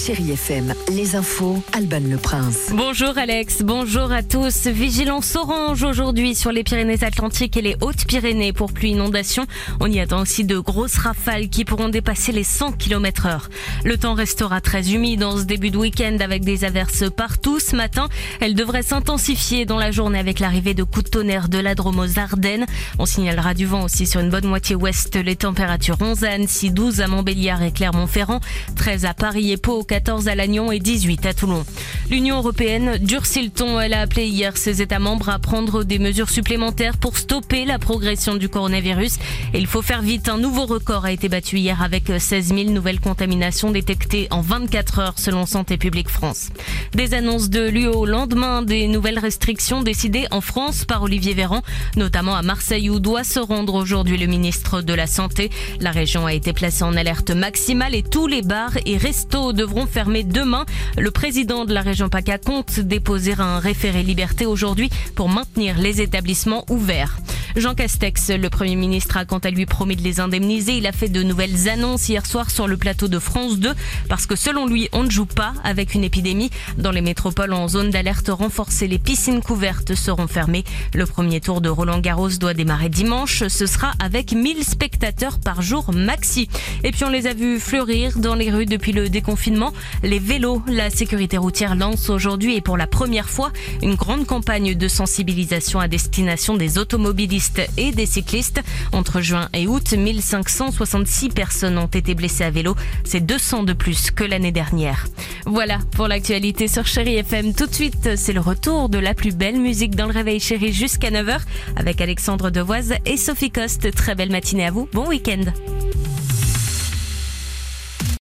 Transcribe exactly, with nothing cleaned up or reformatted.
Chérie F M, les infos, Alban Le Prince. Bonjour Alex, bonjour à tous. Vigilance orange aujourd'hui sur les Pyrénées-Atlantiques et les Hautes-Pyrénées pour pluie inondation. On y attend aussi de grosses rafales qui pourront dépasser les cent kilomètres heure. Le temps restera très humide en ce début de week-end avec des averses partout ce matin. Elles devraient s'intensifier dans la journée avec l'arrivée de coups de tonnerre de la Drôme aux Ardennes. On signalera du vent aussi sur une bonne moitié ouest. Les températures onze à Annecy, douze à Montbéliard et Clermont-Ferrand, treize à Paris et Pau, quatorze à Lannion et dix-huit à Toulon. L'Union européenne durcit le ton. Elle a appelé hier ses États membres à prendre des mesures supplémentaires pour stopper la progression du coronavirus. Et il faut faire vite. Un nouveau record a été battu hier avec seize mille nouvelles contaminations détectées en vingt-quatre heures selon Santé publique France. Des annonces de l'U E au lendemain des nouvelles restrictions décidées en France par Olivier Véran, notamment à Marseille où doit se rendre aujourd'hui le ministre de la Santé. La région a été placée en alerte maximale et tous les bars et restos devront fermer demain. Le président de la région PACA compte déposer un référé liberté aujourd'hui pour maintenir les établissements ouverts. Jean Castex, le Premier ministre, a quant à lui promis de les indemniser. Il a fait de nouvelles annonces hier soir sur le plateau de France deux parce que selon lui, on ne joue pas avec une épidémie. Dans les métropoles en zone d'alerte renforcée, les piscines couvertes seront fermées. Le premier tour de Roland-Garros doit démarrer dimanche. Ce sera avec mille spectateurs par jour maxi. Et puis on les a vus fleurir dans les rues depuis le déconfinement. Les vélos, la sécurité routière lance aujourd'hui et pour la première fois une grande campagne de sensibilisation à destination des automobilistes et des cyclistes. Entre juin et août, mille cinq cent soixante-six personnes ont été blessées à vélo. C'est deux cents de plus que l'année dernière. Voilà pour l'actualité sur Chérie F M. Tout de suite, c'est le retour de la plus belle musique dans le réveil chéri jusqu'à neuf heures avec Alexandre Devoise et Sophie Coste. Très belle matinée à vous. Bon week-end.